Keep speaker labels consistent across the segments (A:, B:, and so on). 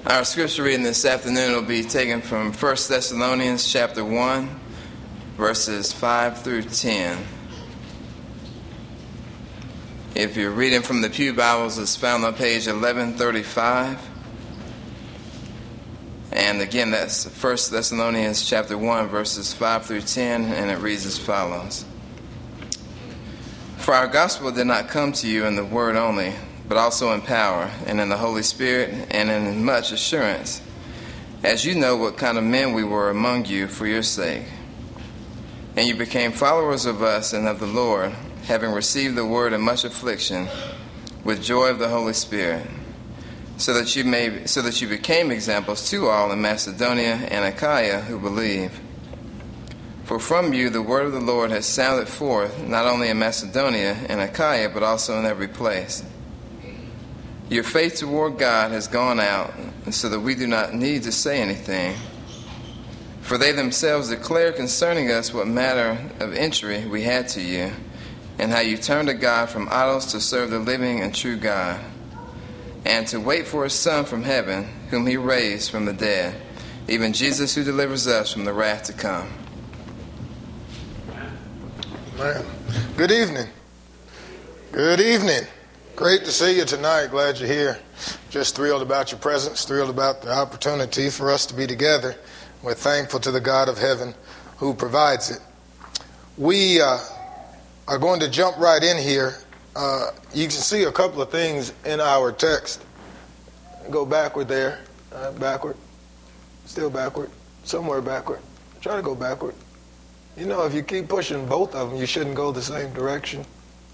A: Our scripture reading this afternoon will be taken from 1 Thessalonians chapter 1, verses 5 through 10. If you're reading from the Pew Bibles, it's found on page 1135. And again, that's 1 Thessalonians chapter 1, verses 5 through 10, and it reads as follows. For our gospel did not come to you in the word only, but also in power, and in the Holy Spirit, and in much assurance, as you know what kind of men we were among you for your sake. And you became followers of us and of the Lord, having received the word in much affliction, with joy of the Holy Spirit, so that you became examples to all in Macedonia and Achaia who believe. For from you the word of the Lord has sounded forth, not only in Macedonia and Achaia, but also in every place. Your faith toward God has gone out, so that we do not need to say anything. For they themselves declare concerning us what matter of entry we had to you, and how you turned to God from idols to serve the living and true God, and to wait for his Son from heaven, whom he raised from the dead, even Jesus who delivers us from the wrath to come.
B: Man. Good evening. Good evening. Great to see you tonight. Glad you're here. Just thrilled about your presence, thrilled about the opportunity for us to be together. We're thankful to the God of heaven who provides it. We are going to jump right in here. You can see a couple of things in our text. Go backward there. Backward. Still backward. Somewhere backward. Try to go backward. You know, if you keep pushing both of them, you shouldn't go the same direction.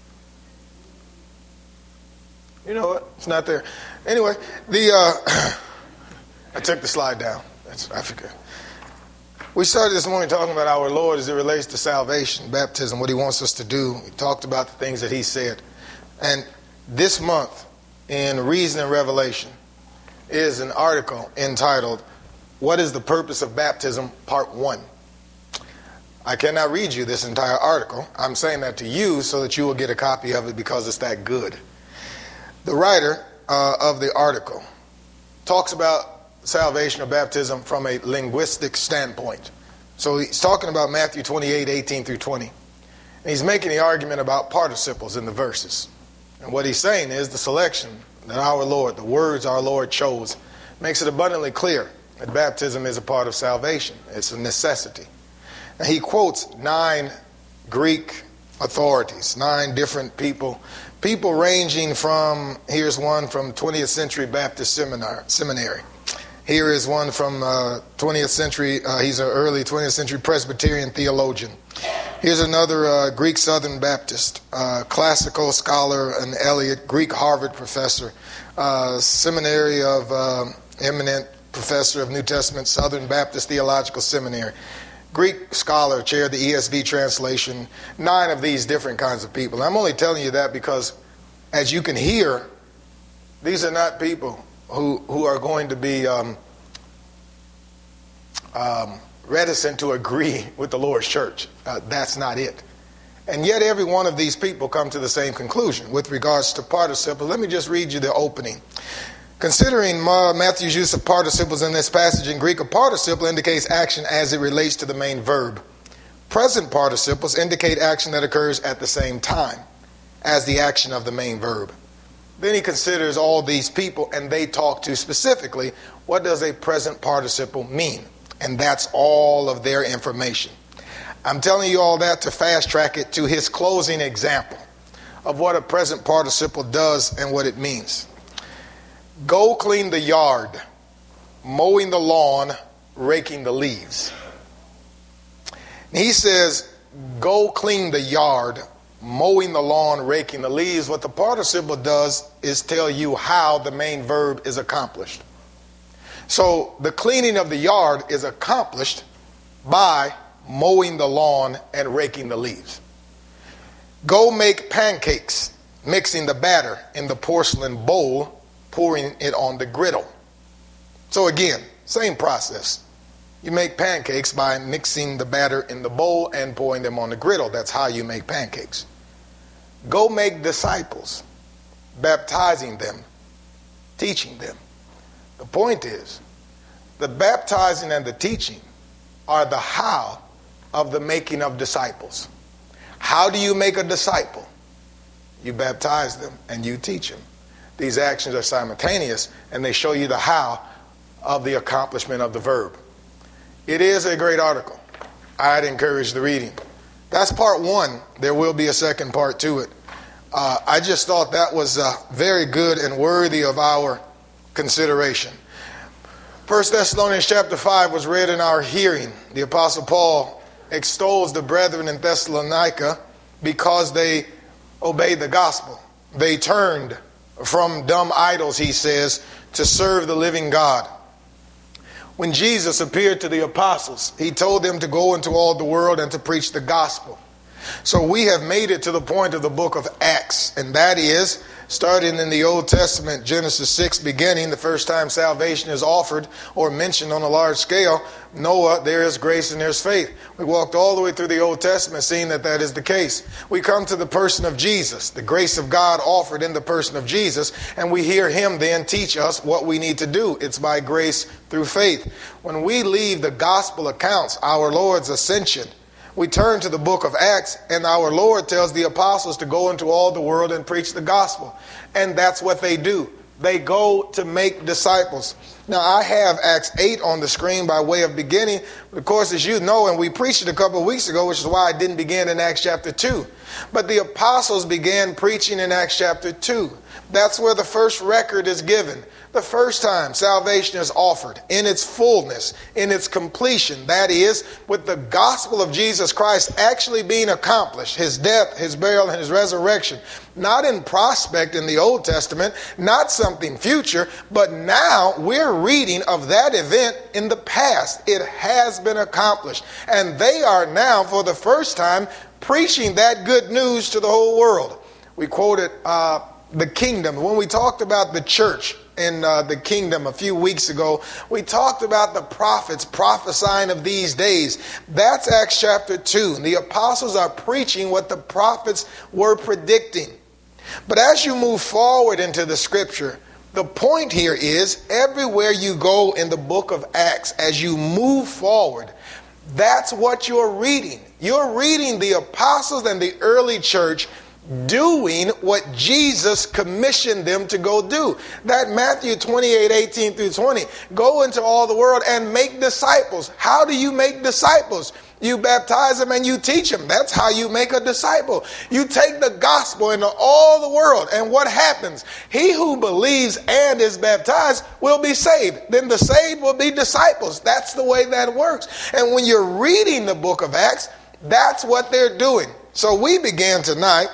B: You know what? It's not there. Anyway, I took the slide down. I forget. We started this morning talking about our Lord as it relates to salvation, baptism, what he wants us to do. We talked about the things that he said. And this month in Reason and Revelation is an article entitled, What is the Purpose of Baptism, Part 1. I cannot read you this entire article. I'm saying that to you so that you will get a copy of it because it's that good. The writer of the article talks about salvation or baptism from a linguistic standpoint. So he's talking about Matthew 28, 18 through 20. And he's making the argument about participles in the verses. And what he's saying is the selection that our Lord, the words our Lord chose, makes it abundantly clear that baptism is a part of salvation. It's a necessity. And he quotes 9 Greek authorities, 9 different people ranging from, here's one from 20th century Baptist seminary. Here is one from 20th century, he's an early 20th century Presbyterian theologian. Here's another Greek Southern Baptist, classical scholar and Eliot, Greek Harvard professor, seminary of eminent professor of New Testament, Southern Baptist Theological Seminary. Greek scholar, chair of the ESV translation, 9 of these different kinds of people. I'm only telling you that because, as you can hear, these are not people who are going to be reticent to agree with the Lord's church. That's not it. And yet every one of these people come to the same conclusion with regards to participles. Let me just read you the opening. Considering Matthew's use of participles in this passage in Greek, a participle indicates action as it relates to the main verb. Present participles indicate action that occurs at the same time as the action of the main verb. Then he considers all these people and they talk to specifically what does a present participle mean. And that's all of their information. I'm telling you all that to fast track it to his closing example of what a present participle does and what it means. Go clean the yard, mowing the lawn, raking the leaves. And he says, go clean the yard, mowing the lawn, raking the leaves. What the participle does is tell you how the main verb is accomplished. So the cleaning of the yard is accomplished by mowing the lawn and raking the leaves. Go make pancakes, mixing the batter in the porcelain bowl, pouring it on the griddle. So again, same process. You make pancakes by mixing the batter in the bowl and pouring them on the griddle. That's how you make pancakes. Go make disciples, baptizing them, teaching them. The point is, the baptizing and the teaching are the how of the making of disciples. How do you make a disciple? You baptize them and you teach them. These actions are simultaneous, and they show you the how of the accomplishment of the verb. It is a great article. I'd encourage the reading. That's part one. There will be a second part to it. I just thought that was very good and worthy of our consideration. 1 Thessalonians chapter 5 was read in our hearing. The Apostle Paul extols the brethren in Thessalonica because they obeyed the gospel. They turned from dumb idols, he says, to serve the living God. When Jesus appeared to the apostles, he told them to go into all the world and to preach the gospel. So we have made it to the point of the book of Acts, and that is, starting in the Old Testament, Genesis 6 beginning, the first time salvation is offered or mentioned on a large scale, Noah, there is grace and there's faith. We walked all the way through the Old Testament seeing that that is the case. We come to the person of Jesus, the grace of God offered in the person of Jesus, and we hear him then teach us what we need to do. It's by grace through faith. When we leave the gospel accounts, our Lord's ascension, we turn to the book of Acts, and our Lord tells the apostles to go into all the world and preach the gospel. And that's what they do. They go to make disciples. Now, I have Acts 8 on the screen by way of beginning. But of course, as you know, and we preached it a couple of weeks ago, which is why I didn't begin in Acts chapter 2. But the apostles began preaching in Acts chapter 2. That's where the first record is given. The first time salvation is offered in its fullness, in its completion. That is, with the gospel of Jesus Christ actually being accomplished. His death, his burial, and his resurrection. Not in prospect in the Old Testament, not something future, but now we're reading of that event in the past. It has been accomplished. And they are now, for the first time, preaching that good news to the whole world. We quoted the kingdom. When we talked about the church in the kingdom a few weeks ago, we talked about the prophets prophesying of these days. That's Acts chapter 2. The apostles are preaching what the prophets were predicting. But as you move forward into the scripture, the point here is everywhere you go in the book of Acts, as you move forward, that's what you're reading. You're reading the apostles and the early church doing what Jesus commissioned them to go do. That Matthew 28:18 through 20. Go into all the world and make disciples. How do you make disciples? You baptize them and you teach them. That's how you make a disciple. You take the gospel into all the world, and what happens? He who believes and is baptized will be saved. Then the saved will be disciples. That's the way that works. And when you're reading the book of Acts, that's what they're doing. So we began tonight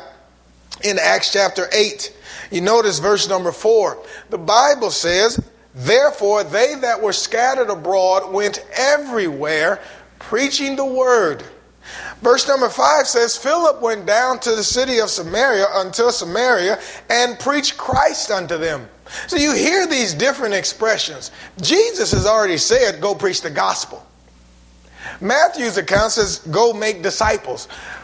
B: in Acts chapter 8. You notice verse number 4. The Bible says, therefore they that were scattered abroad went everywhere preaching the word. Verse number 5 says, Philip went down to the city of Samaria until Samaria and preached Christ unto them. So you hear these different expressions. Jesus has already said, go preach the gospel. Matthew's account says, go make disciples.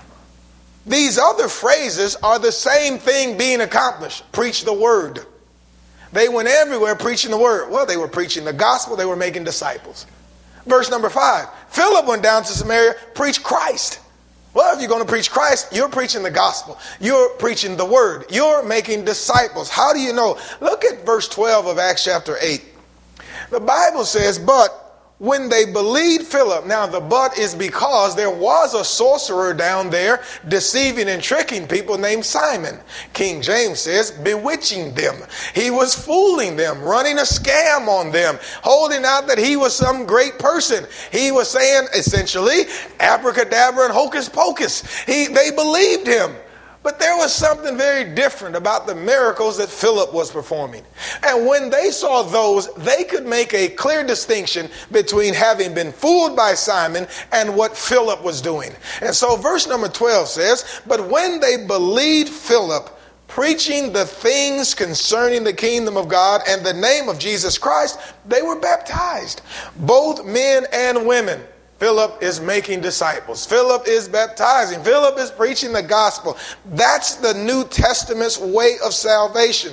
B: These other phrases are the same thing being accomplished. Preach the word. They went everywhere preaching the word. Well, they were preaching the gospel. They were making disciples. Verse number 5. Philip went down to Samaria, preached Christ. Well, if you're going to preach Christ, you're preaching the gospel. You're preaching the word. You're making disciples. How do you know? Look at verse 12 of Acts chapter 8. The Bible says, but when they believed Philip, now the but is because there was a sorcerer down there deceiving and tricking people named Simon. King James says, bewitching them. He was fooling them, running a scam on them, holding out that he was some great person. He was saying, essentially, abracadabra and hocus pocus. They believed him. But there was something very different about the miracles that Philip was performing. And when they saw those, they could make a clear distinction between having been fooled by Simon and what Philip was doing. And so verse number 12 says, but when they believed Philip, preaching the things concerning the kingdom of God and the name of Jesus Christ, they were baptized, both men and women. Philip is making disciples. Philip is baptizing. Philip is preaching the gospel. That's the New Testament's way of salvation.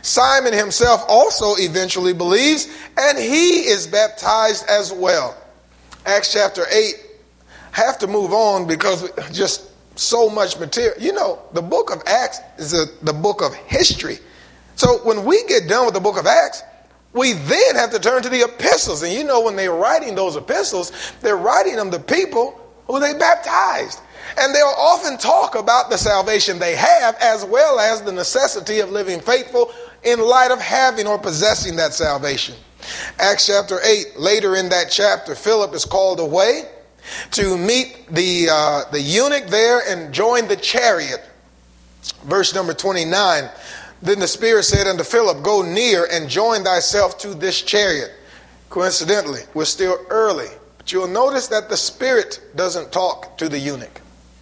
B: Simon himself also eventually believes, and he is baptized as well. Acts chapter 8. I have to move on because just so much material. You know, the book of Acts is the book of history. So when we get done with the book of Acts, we then have to turn to the epistles. And you know, when they're writing those epistles, they're writing them to people who they baptized. And they'll often talk about the salvation they have, as well as the necessity of living faithful in light of having or possessing that salvation. Acts chapter 8, later in that chapter, Philip is called away to meet the eunuch there and join the chariot. Verse number 29, then the Spirit said unto Philip, go near and join thyself to this chariot. Coincidentally, we're still early, but you'll notice that the Spirit doesn't talk to the eunuch.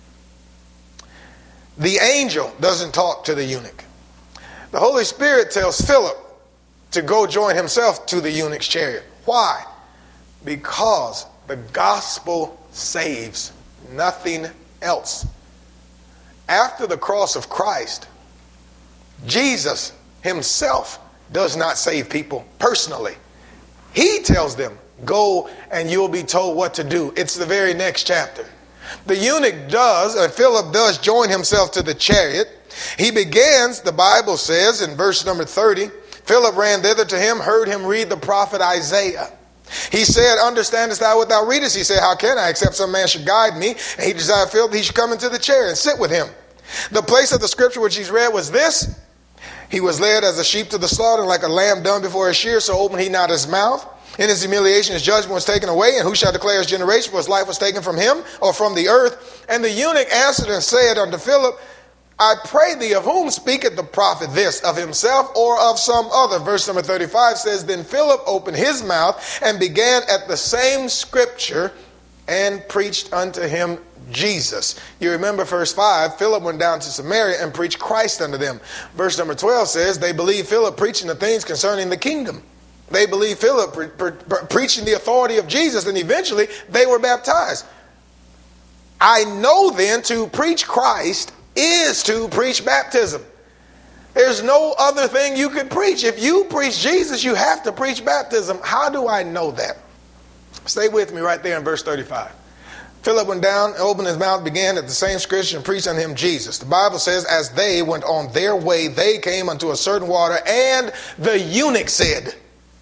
B: The angel doesn't talk to the eunuch. The Holy Spirit tells Philip to go join himself to the eunuch's chariot. Why? Because the gospel saves, nothing else. After the cross of Christ, Jesus himself does not save people personally. He tells them, go and you'll be told what to do. It's the very next chapter. The eunuch does, and Philip does join himself to the chariot. He begins, the Bible says in verse number 30, Philip ran thither to him, heard him read the prophet Isaiah. He said, understandest thou what thou readest? He said, how can I, except some man should guide me? And he desired Philip, he should come into the chair and sit with him. The place of the scripture which he's read was this: he was led as a sheep to the slaughter, like a lamb dumb before his shears, so opened he not his mouth. In his humiliation, his judgment was taken away, and who shall declare his generation? For his life was taken from him, or from the earth. And the eunuch answered and said unto Philip, I pray thee, of whom speaketh the prophet this, of himself or of some other? Verse number 35 says, then Philip opened his mouth and began at the same scripture and preached unto him Jesus. You remember verse 5, Philip went down to Samaria and preached Christ unto them. Verse number 12 says, they believed Philip preaching the things concerning the kingdom. They believed Philip preaching the authority of Jesus, and eventually they were baptized. I know then to preach Christ is to preach baptism. There's no other thing you could preach. If you preach Jesus, you have to preach baptism. How do I know that? Stay with me right there in verse 35. Philip went down and opened his mouth, began at the same scripture and preached unto him Jesus. The Bible says, as they went on their way, they came unto a certain water, and the eunuch said,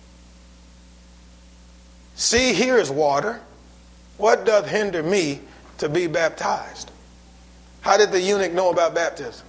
B: see, here is water. What doth hinder me to be baptized? How did the eunuch know about baptism?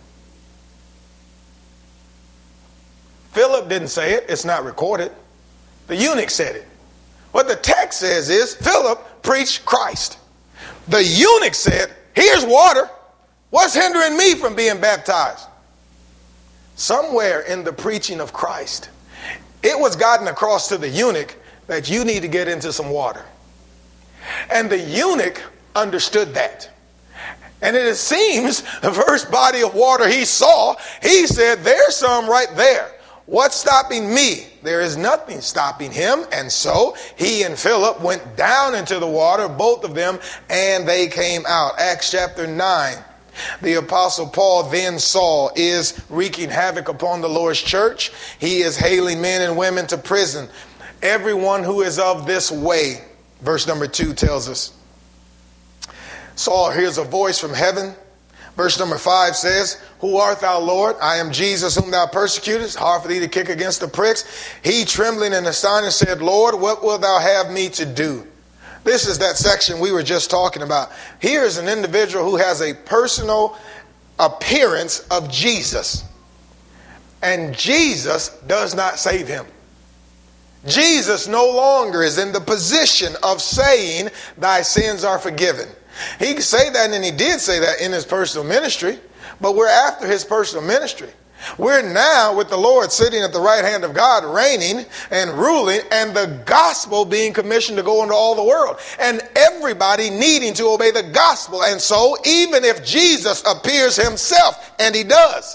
B: Philip didn't say it. It's not recorded. The eunuch said it. What the text says is, Philip preached Christ. The eunuch said, here's water. What's hindering me from being baptized? Somewhere in the preaching of Christ, it was gotten across to the eunuch that you need to get into some water. And the eunuch understood that. And it seems the first body of water he saw, he said, there's some right there. What's stopping me? There is nothing stopping him. And so he and Philip went down into the water, both of them, and they came out. Acts chapter 9. The apostle Paul then Saul is wreaking havoc upon the Lord's church. He is hailing men and women to prison. Everyone who is of this way, verse number 2 tells us. Saul hears a voice from heaven. Verse number 5 says, who art thou, Lord? I am Jesus whom thou persecutest. Hard for thee to kick against the pricks. He, trembling and astonished, said, Lord, what wilt thou have me to do? This is that section we were just talking about. Here is an individual who has a personal appearance of Jesus. And Jesus does not save him. Jesus no longer is in the position of saying, thy sins are forgiven. He could say that, and he did say that in his personal ministry, but we're after his personal ministry. We're now with the Lord sitting at the right hand of God, reigning and ruling, and the gospel being commissioned to go into all the world, and everybody needing to obey the gospel. And so even if Jesus appears himself, and he does,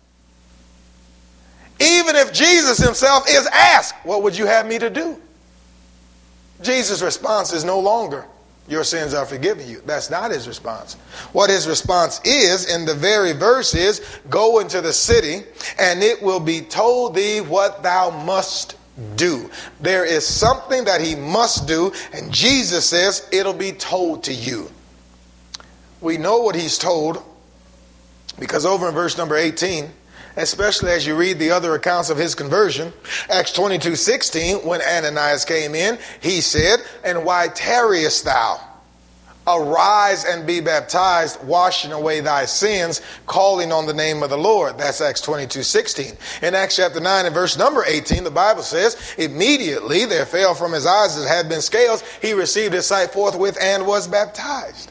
B: even if Jesus himself is asked, what would you have me to do? Jesus' response is no longer, Your sins are forgiven you. That's not his response. What his response is in the very verse is, go into the city and it will be told thee what thou must do. There is something that he must do, and Jesus says it'll be told to you. We know what he's told because over in verse number 18, especially as you read the other accounts of his conversion, Acts 22:16, when Ananias came in, he said, and why tarriest thou? Arise and be baptized, washing away thy sins, calling on the name of the Lord. That's Acts 22:16. In Acts chapter 9 and verse number 18, the Bible says, immediately there fell from his eyes as had been scales. He received his sight forthwith and was baptized.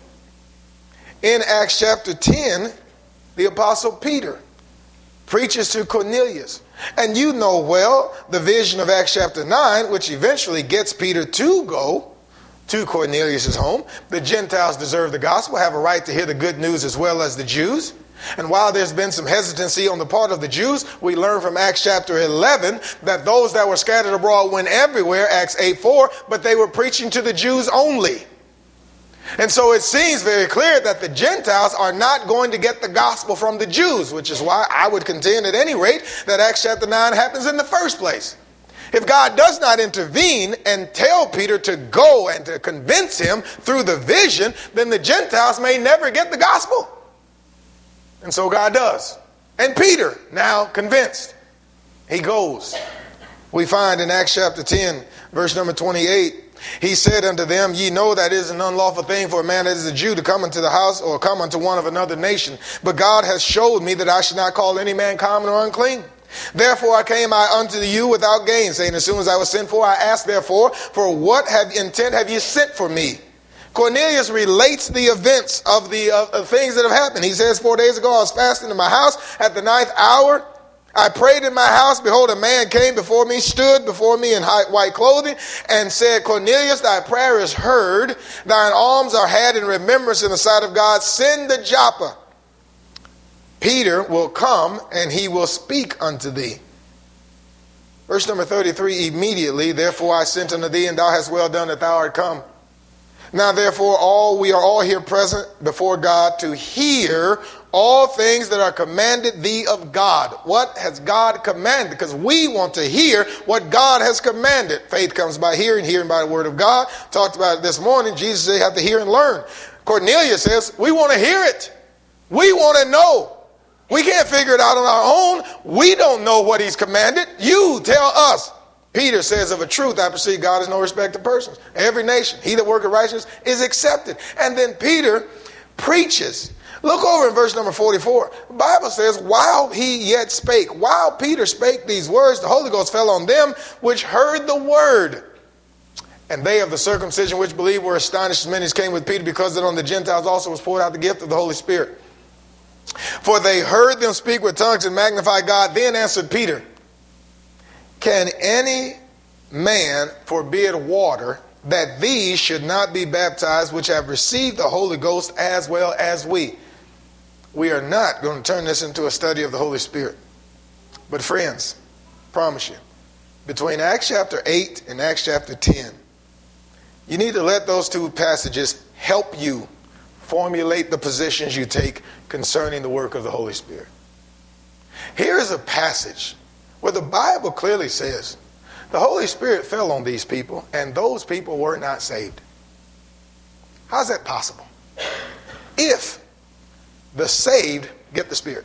B: In Acts chapter 10, the apostle Peter preaches to Cornelius. And you know well the vision of Acts chapter 9, which eventually gets Peter to go to Cornelius' home. The Gentiles deserve the gospel, have a right to hear the good news as well as the Jews. And while there's been some hesitancy on the part of the Jews, we learn from Acts chapter 11 that those that were scattered abroad went everywhere, Acts 8:4, but they were preaching to the Jews only. And so it seems very clear that the Gentiles are not going to get the gospel from the Jews, which is why I would contend at any rate that Acts chapter 9 happens in the first place. If God does not intervene and tell Peter to go and to convince him through the vision, then the Gentiles may never get the gospel. And so God does. And Peter, now convinced, he goes. We find in Acts chapter 10, verse number 28, he said unto them, ye know that it is an unlawful thing for a man that is a Jew to come into the house or come unto one of another nation. But God has showed me that I should not call any man common or unclean. Therefore I came unto you without gain, saying, as soon as I was sent for, I asked therefore, for what intent have you sent for me? Cornelius relates the events of the things that have happened. He says, 4 days ago I was fasting in my house at the 9th hour. I prayed in my house. Behold, a man came before me, stood before me in white clothing, and said, Cornelius, thy prayer is heard. Thine alms are had in remembrance in the sight of God. Send to Joppa. Peter will come, and he will speak unto thee. Verse number 33, immediately, therefore I sent unto thee, and thou hast well done that thou art come. Now therefore we are all here present before God to hear all things that are commanded thee of God. What has God commanded? Because we want to hear what God has commanded. Faith comes by hearing, hearing by the word of God. Talked about it this morning. Jesus said you have to hear and learn. Cornelius says we want to hear it. We want to know. We can't figure it out on our own. We don't know what he's commanded. You tell us. Peter says, of a truth, I perceive God is no respect of persons. Every nation, he that worketh righteousness is accepted. And then Peter preaches. Look over in verse number 44. The Bible says, while he yet spake, while Peter spake these words, the Holy Ghost fell on them which heard the word. And they of the circumcision which believed were astonished as many as came with Peter, because that on the Gentiles also was poured out the gift of the Holy Spirit. For they heard them speak with tongues and magnify God. Then answered Peter, can any man forbid water that these should not be baptized which have received the Holy Ghost as well as we? We are not going to turn this into a study of the Holy Spirit. But friends, promise you, between Acts chapter 8 and Acts chapter 10, you need to let those two passages help you formulate the positions you take concerning the work of the Holy Spirit. Here is a passage where the Bible clearly says the Holy Spirit fell on these people and those people were not saved. How's that possible? If the saved get the Spirit.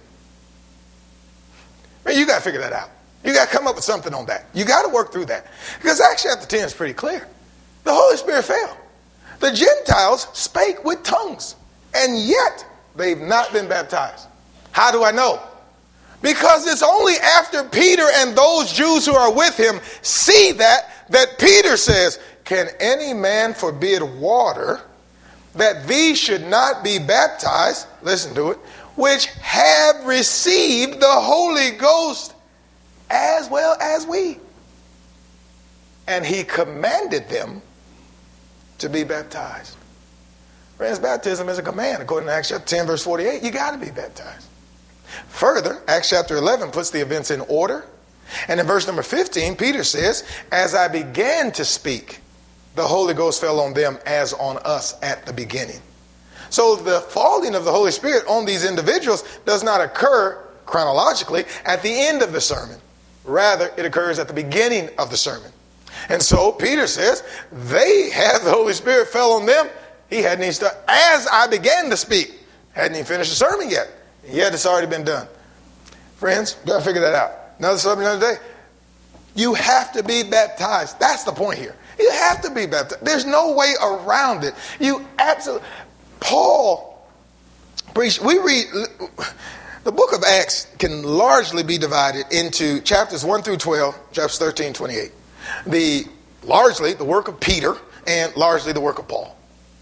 B: I mean, you got to figure that out. You got to come up with something on that. You got to work through that. Because Acts chapter 10 is pretty clear. The Holy Spirit fell. The Gentiles spake with tongues, and yet they've not been baptized. How do I know? Because it's only after Peter and those Jews who are with him see that Peter says, can any man forbid water that these should not be baptized, listen to it, which have received the Holy Ghost as well as we? And he commanded them to be baptized. Friends, baptism is a command according to Acts chapter 10 verse 48. You got to be baptized. Further, Acts chapter 11 puts the events in order. And in verse number 15, Peter says, as I began to speak, the Holy Ghost fell on them as on us at the beginning. So the falling of the Holy Spirit on these individuals does not occur chronologically at the end of the sermon. Rather, it occurs at the beginning of the sermon. And so Peter says, they had the Holy Spirit fell on them. He hadn't even started. As I began to speak, hadn't even finished the sermon yet. Yet it's already been done. Friends, got to figure that out. Another sermon another day. You have to be baptized. That's the point here. You have to be baptized. There's no way around it. You absolutely. Paul preached. We read the book of Acts can largely be divided into chapters 1 through 12, chapters 13, 28. Largely the work of Peter and largely the work of Paul.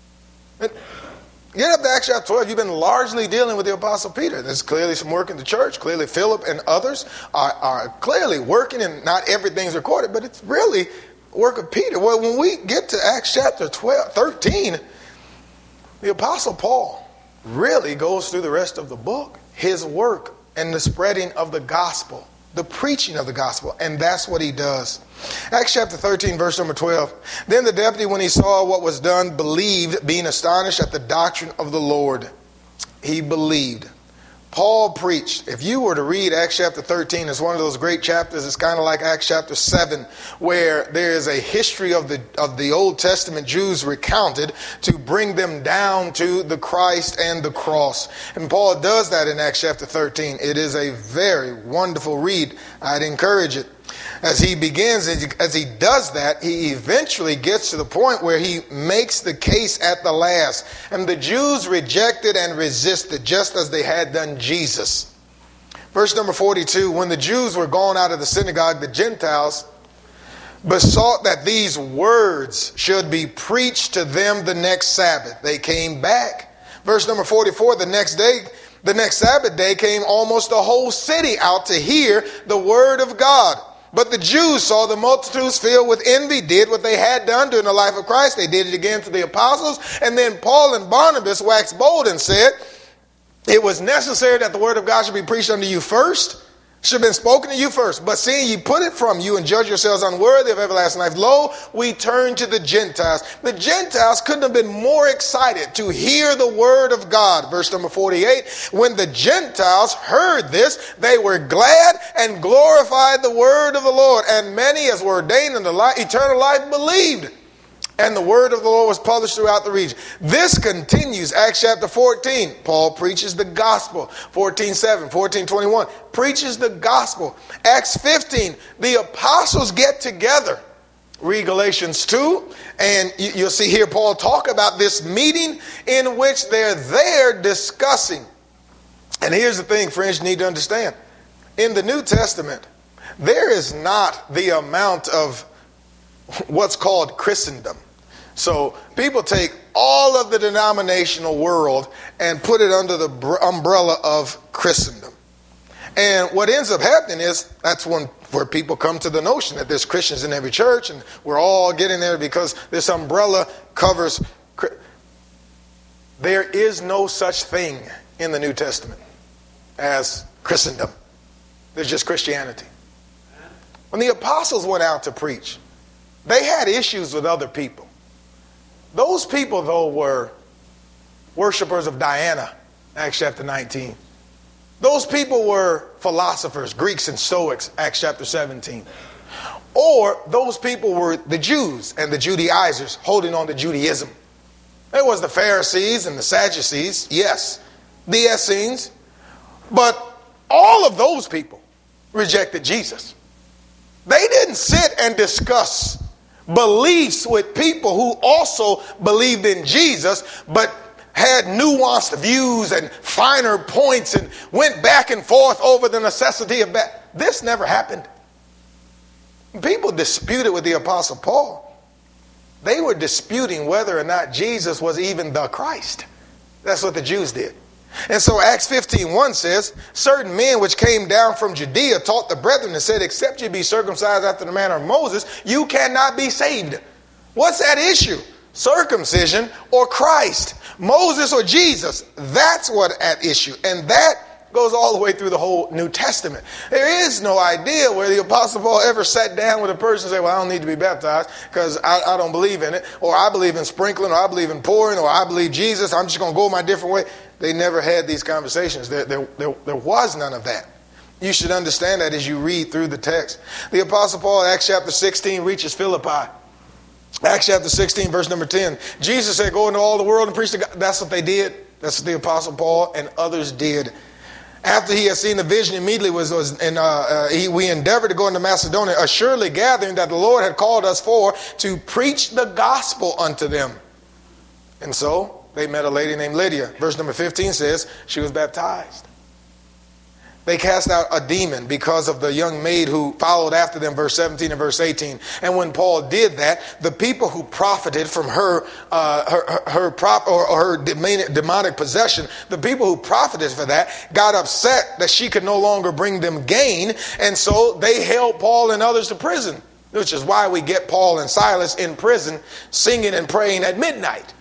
B: Get up to Acts chapter 12, you've been largely dealing with the Apostle Peter. There's clearly some work in the church. Clearly Philip and others are clearly working, and not everything's recorded, but it's really the work of Peter. Well, when we get to Acts chapter 13, the Apostle Paul really goes through the rest of the book, his work and the spreading of the gospel, the preaching of the gospel, and that's what he does. Acts chapter 13, verse number 12. Then the deputy, when he saw what was done, believed, being astonished at the doctrine of the Lord. He believed. Paul preached. If you were to read Acts chapter 13, it's one of those great chapters. It's kind of like Acts chapter 7, where there is a history of the Old Testament Jews recounted to bring them down to the Christ and the cross. And Paul does that in Acts chapter 13. It is a very wonderful read. I'd encourage it. As he begins, as he does that, he eventually gets to the point where he makes the case at the last. And the Jews rejected and resisted, just as they had done Jesus. Verse number 42, when the Jews were gone out of the synagogue, the Gentiles besought that these words should be preached to them the next Sabbath. They came back. Verse number 44, the next Sabbath day came almost the whole city out to hear the word of God. But the Jews saw the multitudes filled with envy, did what they had done during the life of Christ. They did it again to the apostles. And then Paul and Barnabas waxed bold and said, it was necessary that the word of God should be preached unto you first, should have been spoken to you first. But seeing ye put it from you and judge yourselves unworthy of everlasting life, lo, we turn to the Gentiles. The Gentiles couldn't have been more excited to hear the word of God. Verse number 48, when the Gentiles heard this, they were glad and glorified the word of the Lord. And many as were ordained unto eternal life believed. And the word of the Lord was published throughout the region. This continues. Acts chapter 14. Paul preaches the gospel. 14:7, 14:21. Preaches the gospel. Acts 15. The apostles get together. Read Galatians 2. And you'll see here Paul talk about this meeting in which they're there discussing. And here's the thing, friends, you need to understand. In the New Testament, there is not the amount of what's called Christendom. So people take all of the denominational world and put it under the umbrella of Christendom. And what ends up happening is that's where people come to the notion that there's Christians in every church and we're all getting there because this umbrella covers. There is no such thing in the New Testament as Christendom. There's just Christianity. When the apostles went out to preach, they had issues with other people. Those people, though, were worshipers of Diana, Acts chapter 19. Those people were philosophers, Greeks and Stoics, Acts chapter 17. Or those people were the Jews and the Judaizers holding on to Judaism. There was the Pharisees and the Sadducees, yes, the Essenes. But all of those people rejected Jesus. They didn't sit and discuss beliefs with people who also believed in Jesus, but had nuanced views and finer points and went back and forth over the necessity of that. This never happened. People disputed with the Apostle Paul. They were disputing whether or not Jesus was even the Christ. That's what the Jews did. And so Acts 15:1 says, certain men which came down from Judea taught the brethren and said, except you be circumcised after the manner of Moses, you cannot be saved. What's that issue? Circumcision or Christ? Moses or Jesus? That's what at issue. And that Goes all the way through the whole New Testament. There is no idea where the Apostle Paul ever sat down with a person and said, well, I don't need to be baptized because I don't believe in it, or I believe in sprinkling, or I believe in pouring, or I believe Jesus, I'm just going to go my different way. They never had these conversations. There was none of that. You should understand that as you read through the text. The Apostle Paul, Acts chapter 16, reaches Philippi. Acts chapter 16, verse number 10. Jesus said, go into all the world and preach the gospel. That's what they did. That's what the Apostle Paul and others did. After he had seen the vision, immediately we endeavored to go into Macedonia, assuredly gathering that the Lord had called us for to preach the gospel unto them. And so they met a lady named Lydia. Verse number 15 says she was baptized. They cast out a demon because of the young maid who followed after them, verse 17 and verse 18. And when Paul did that, the people who profited from her demonic possession, the people who profited for that got upset that she could no longer bring them gain. And so they held Paul and others to prison, which is why we get Paul and Silas in prison singing and praying at midnight.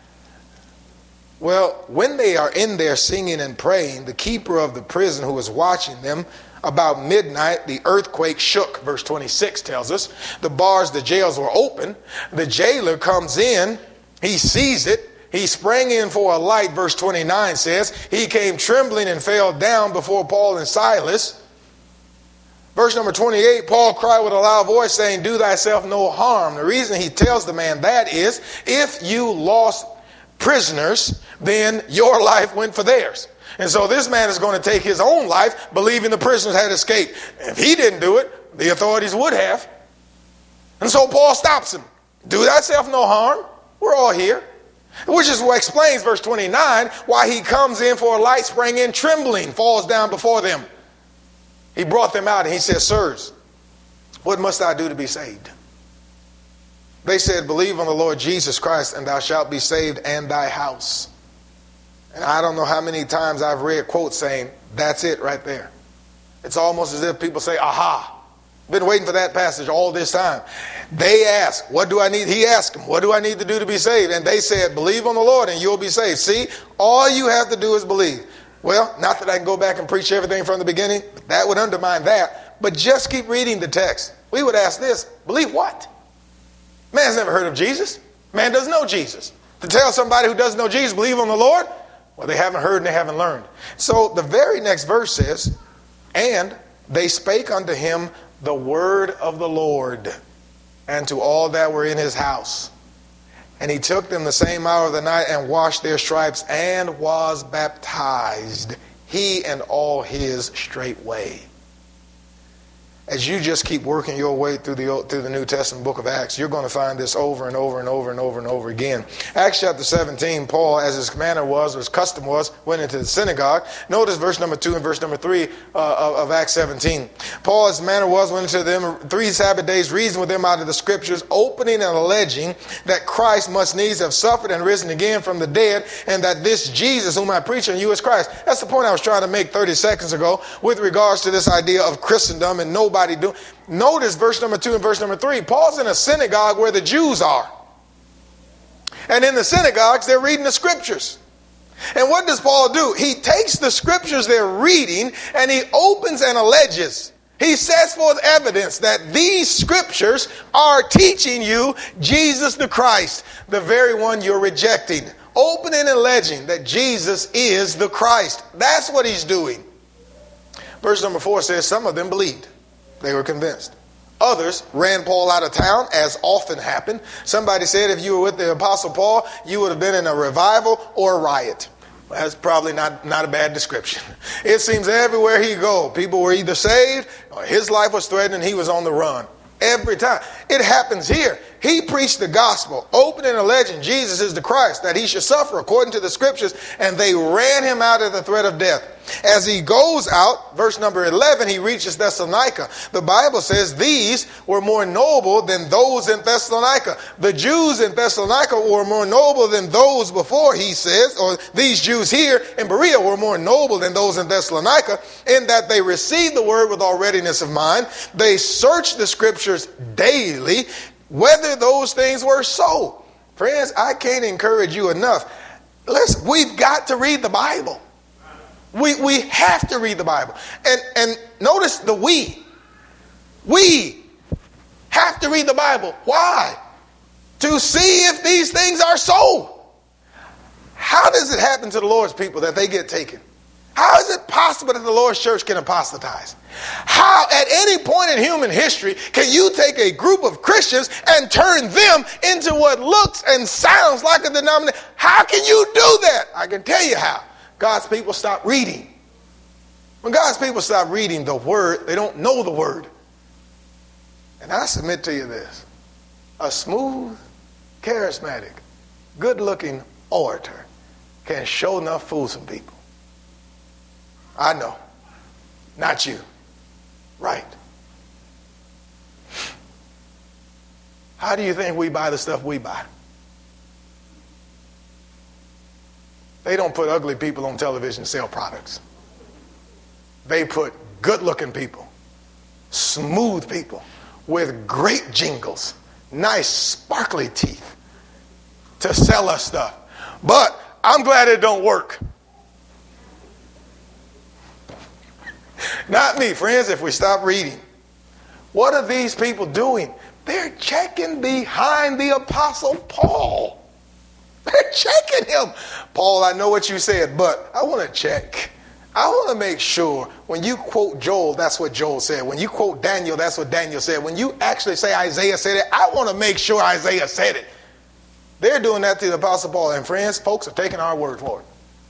B: Well, when they are in there singing and praying, the keeper of the prison who was watching them, about midnight, the earthquake shook, verse 26 tells us. The bars, the jails were open. The jailer comes in. He sees it. He sprang in for a light, verse 29 says. He came trembling and fell down before Paul and Silas. Verse number 28, Paul cried with a loud voice saying, do thyself no harm. The reason he tells the man that is, if you lost prisoners, then your life went for theirs. And so this man is going to take his own life, believing the prisoners had escaped. If he didn't do it, the authorities would have. And so Paul stops him. Do thyself no harm. We're all here. Which is what explains verse 29, why he comes in for a light, sprang in trembling, falls down before them. He brought them out and he said, sirs, what must I do to be saved? They said, believe on the Lord Jesus Christ and thou shalt be saved and thy house. And I don't know how many times I've read quotes saying, that's it right there. It's almost as if people say, aha. Been waiting for that passage all this time. They asked, what do I need? He asked them, what do I need to do to be saved? And they said, believe on the Lord and you'll be saved. See, all you have to do is believe. Well, not that I can go back and preach everything from the beginning. That would undermine that. But just keep reading the text. We would ask this, believe what? Man's never heard of Jesus. Man doesn't know Jesus. To tell somebody who doesn't know Jesus, believe on the Lord, well, they haven't heard and they haven't learned. So the very next verse says, and they spake unto him the word of the Lord, and to all that were in his house. And he took them the same hour of the night and washed their stripes and was baptized, he and all his straightway. As you just keep working your way through the New Testament book of Acts, you're going to find this over and over and over and over and over again. Acts chapter 17, Paul, as his manner was, or his custom was, went into the synagogue. Notice verse number 2 and verse number 3 of Acts 17. Paul, as his manner was, went into them 3 Sabbath days, reasoned with them out of the scriptures, opening and alleging that Christ must needs have suffered and risen again from the dead, and that this Jesus whom I preach unto you is Christ. That's the point I was trying to make 30 seconds ago with regards to this idea of Christendom and nobody do. Notice verse number 2 and verse number 3. Paul's in a synagogue where the Jews are. And in the synagogues, they're reading the scriptures. And what does Paul do? He takes the scriptures they're reading and he opens and alleges. He sets forth evidence that these scriptures are teaching you Jesus the Christ, the very one you're rejecting. Opening and alleging that Jesus is the Christ. That's what he's doing. Verse number 4 says, some of them believed. They were convinced. Others ran Paul out of town, as often happened. Somebody said if you were with the Apostle Paul, you would have been in a revival or a riot. Well, that's probably not a bad description. It seems everywhere he go, people were either saved or his life was threatened and he was on the run. Every time. It happens here. He preached the gospel, opening and alleging Jesus is the Christ, that he should suffer according to the scriptures, and they ran him out at the threat of death. As he goes out, verse number 11, he reaches Thessalonica. The Bible says these were more noble than those in Thessalonica. The Jews in Thessalonica were more noble than those before, he says, or these Jews here in Berea were more noble than those in Thessalonica, in that they received the word with all readiness of mind. They searched the scriptures daily, whether those things were so. Friends, I can't encourage you enough. We've got to read the Bible. We have to read the Bible. And notice the we. We have to read the Bible. Why? To see if these things are so. How does it happen to the Lord's people that they get taken? How is it possible that the Lord's church can apostatize? How, at any point in human history, can you take a group of Christians and turn them into what looks and sounds like a denomination? How can you do that? I can tell you how. God's people stop reading. When God's people stop reading the Word, they don't know the Word. And I submit to you this. A smooth, charismatic, good-looking orator can show enough fool some people. I know. Not you. Right. How do you think we buy the stuff we buy? They don't put ugly people on television to sell products. They put good-looking people, smooth people with great jingles, nice sparkly teeth to sell us stuff. But I'm glad it don't work. Not me, friends, if we stop reading. What are these people doing? They're checking behind the Apostle Paul. They're checking him. Paul, I know what you said, but I want to check. I want to make sure when you quote Joel, that's what Joel said. When you quote Daniel, that's what Daniel said. When you actually say Isaiah said it, I want to make sure Isaiah said it. They're doing that to the Apostle Paul. And friends, folks are taking our word for it.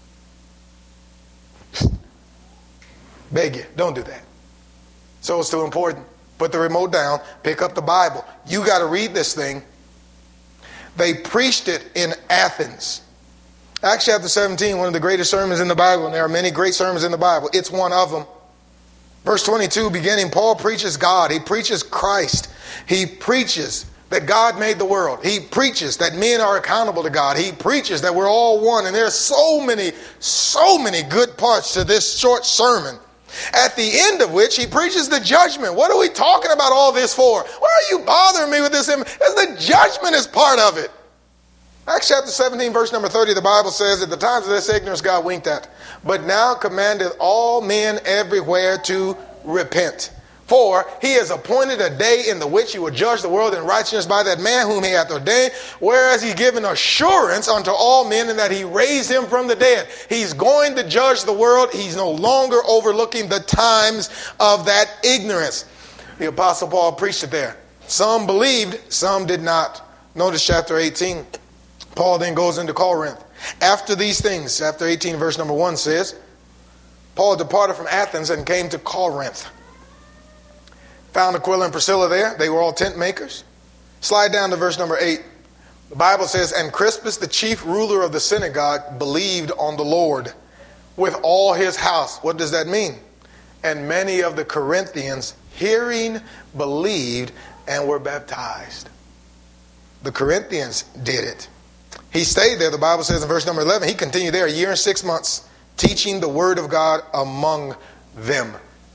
B: Beg you, don't do that. So it's too important. Put the remote down, pick up the Bible. You got to read this thing. They preached it in Athens. Acts chapter 17, one of the greatest sermons in the Bible, and there are many great sermons in the Bible. It's one of them. Verse 22, beginning, Paul preaches God. He preaches Christ. He preaches that God made the world. He preaches that men are accountable to God. He preaches that we're all one. And there's so many good parts to this short sermon. At the end of which he preaches the judgment. What are we talking about all this for? Why are you bothering me with this? Because the judgment is part of it. Acts chapter 17, verse number 30, the Bible says, at the times of this ignorance God winked at, but now commandeth all men everywhere to repent. For he has appointed a day in the which he will judge the world in righteousness by that man whom he hath ordained, whereas he given assurance unto all men in that he raised him from the dead. He's going to judge the world. He's no longer overlooking the times of that ignorance. The Apostle Paul preached it there. Some believed, some did not. Notice chapter 18. Paul then goes into Corinth. After these things, chapter 18, verse number 1 says, Paul departed from Athens and came to Corinth. Found Aquila and Priscilla there. They were all tent makers. Slide down to verse number 8. The Bible says, and Crispus, the chief ruler of the synagogue, believed on the Lord with all his house. What does that mean? And many of the Corinthians, hearing, believed and were baptized. The Corinthians did it. He stayed there, the Bible says in verse number 11, he continued there 1 year and 6 months, teaching the word of God among them.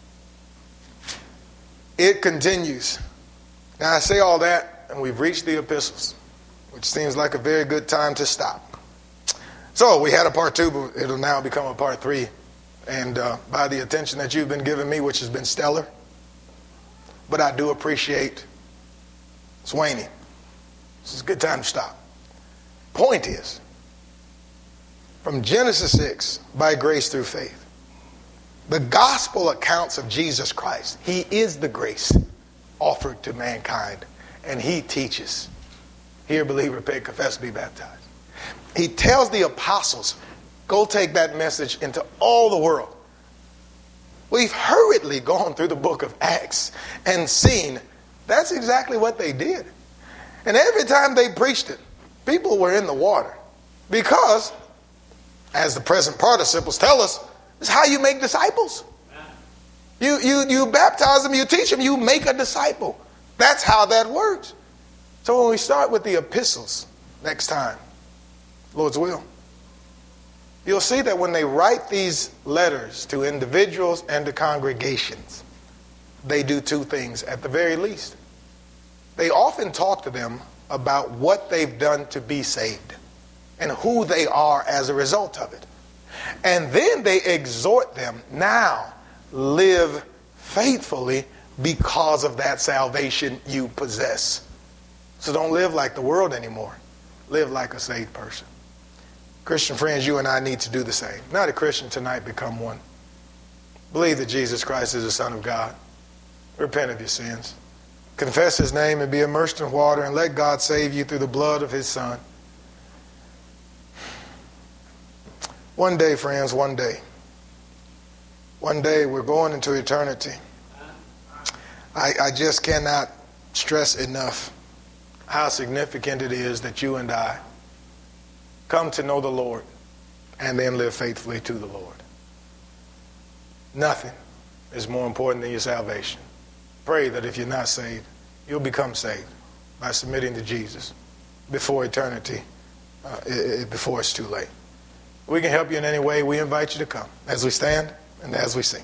B: It continues. Now I say all that, and we've reached the epistles, which seems like a very good time to stop. So we had a part 2, but it'll now become a part 3. And by the attention that you've been giving me, which has been stellar, but I do appreciate it's waning. This is a good time to stop. Point is, from Genesis 6, by grace through faith, the gospel accounts of Jesus Christ. He is the grace offered to mankind. And he teaches, hear, believe, repent, confess, be baptized. He tells the apostles, go take that message into all the world. We've hurriedly gone through the book of Acts and seen that's exactly what they did. And every time they preached it, people were in the water. Because, as the present participles tell us, it's how you make disciples. You baptize them, you teach them, you make a disciple. That's how that works. So when we start with the epistles next time, Lord's will, you'll see that when they write these letters to individuals and to congregations, they do 2 things at the very least. They often talk to them about what they've done to be saved and who they are as a result of it. And then they exhort them, now live faithfully because of that salvation you possess. So don't live like the world anymore. Live like a saved person. Christian friends, you and I need to do the same. Not a Christian tonight, become one. Believe that Jesus Christ is the Son of God. Repent of your sins. Confess his name and be immersed in water, and let God save you through the blood of his Son. One day, friends, one day. One day we're going into eternity. I just cannot stress enough how significant it is that you and I come to know the Lord and then live faithfully to the Lord. Nothing is more important than your salvation. Pray that if you're not saved, you'll become saved by submitting to Jesus before eternity, before it's too late. We can help you in any way. We invite you to come as we stand and as we sing.